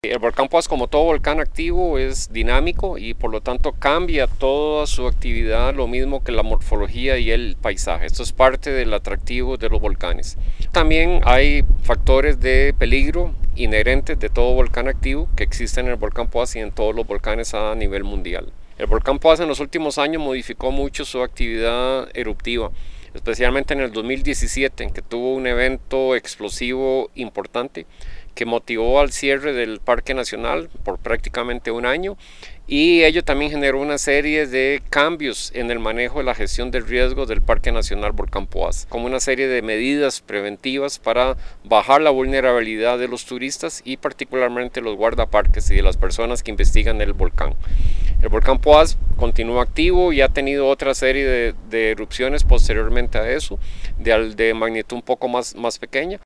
El volcán Poás, como todo volcán activo, es dinámico y por lo tanto cambia toda su actividad, lo mismo que la morfología y el paisaje. Esto es parte del atractivo de los volcanes. También hay factores de peligro inherentes de todo volcán activo que existen en el volcán Poás y en todos los volcanes a nivel mundial. El volcán Poás en los últimos años modificó mucho su actividad eruptiva, especialmente en el 2017, en que tuvo un evento explosivo importante que motivó al cierre del Parque Nacional por prácticamente un año, y ello también generó una serie de cambios en el manejo de la gestión del riesgo del Parque Nacional Volcán Poás, como una serie de medidas preventivas para bajar la vulnerabilidad de los turistas y particularmente los guardaparques y de las personas que investigan el volcán. El volcán Poás continúa activo y ha tenido otra serie de erupciones posteriormente a eso, de magnitud un poco más pequeña.